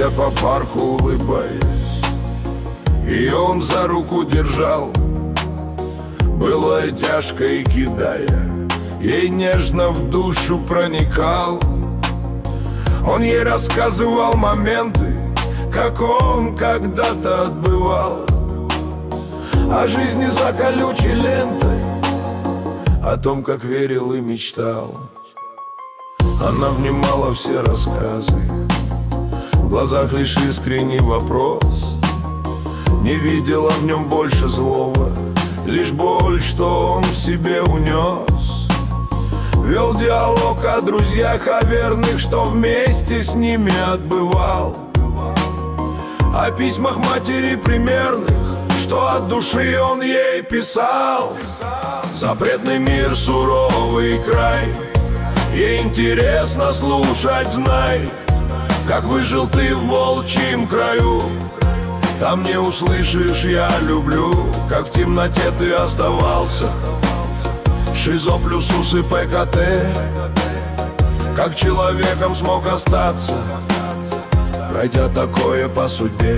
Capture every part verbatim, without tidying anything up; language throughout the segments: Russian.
Идя по парку, улыбаясь, ее он за руку держал. Было тяжко и кидая, ей нежно в душу проникал. Он ей рассказывал моменты, как он когда-то отбывал, о жизни за колючей лентой, о том, как верил и мечтал. Она внимала все рассказы, в глазах лишь искренний вопрос. Не видела в нем больше злого, лишь боль, что он в себе унес. Вел диалог о друзьях, о верных, что вместе с ними отбывал, о письмах матери примерных, что от души он ей писал. Запретный мир, суровый край, ей интересно слушать, знай, как выжил ты в волчьем краю. Там не услышишь «я люблю», как в темноте ты оставался. Шизо плюс усы ПКТ, как человеком смог остаться, пройдя такое по судьбе.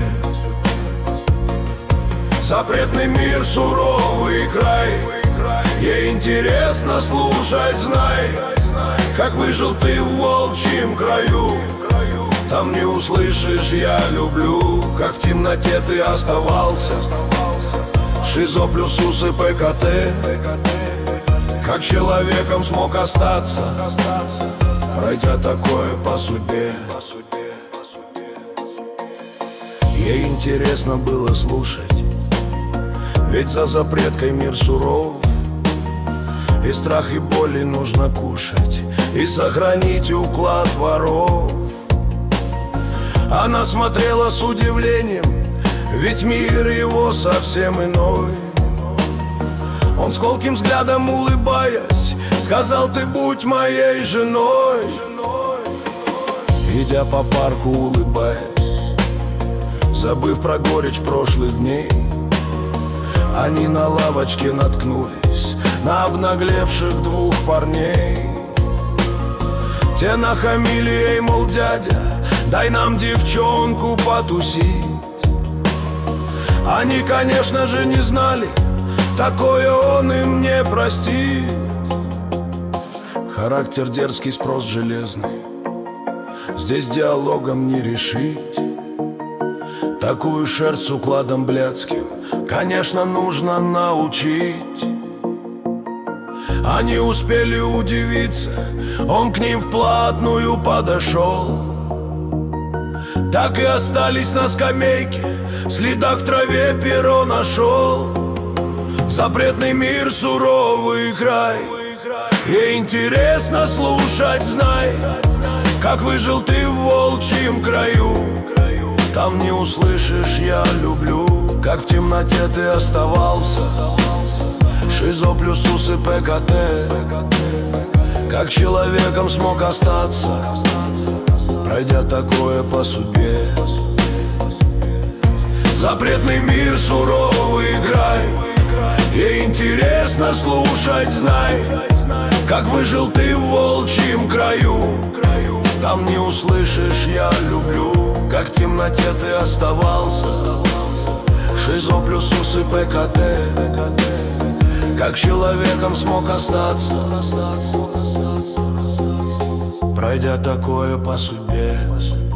Запретный мир, суровый край, ей интересно слушать, знай, как выжил ты в волчьем краю. Там не услышишь «я люблю», как в темноте ты оставался. Шизо плюс усы ПКТ, как человеком смог остаться, пройдя такое по судьбе. Ей интересно было слушать, ведь за запреткой мир суров, и страх и боли нужно кушать, и сохранить уклад воров. Она смотрела с удивлением, ведь мир его совсем иной. Он с колким взглядом, улыбаясь, сказал: ты будь моей женой. Идя по парку, улыбаясь, забыв про горечь прошлых дней, они на лавочке наткнулись на обнаглевших двух парней. Те нахамили ей, мол, дядя, дай нам девчонку потусить. Они, конечно же, не знали, такое он им не простит. Характер дерзкий, спрос железный, здесь диалогом не решить. Такую шерсть с укладом блядским, конечно, нужно научить. Они успели удивиться, он к ним вплотную подошел. Так и остались на скамейке, в следах в траве перо нашел. Запретный мир, суровый край, ей интересно слушать, знай, как выжил ты в волчьем краю. Там не услышишь «я люблю», как в темноте ты оставался. Шизо плюс усы ПКТ, как человеком смог остаться, пройдя такое по судьбе. Запретный мир, суровый край, ей интересно слушать, знай, как выжил ты в волчьем краю. Там не услышишь «я люблю», как в темноте ты оставался. Шизо плюс усы ПКТ, как человеком смог остаться, пройдя такое по судьбе.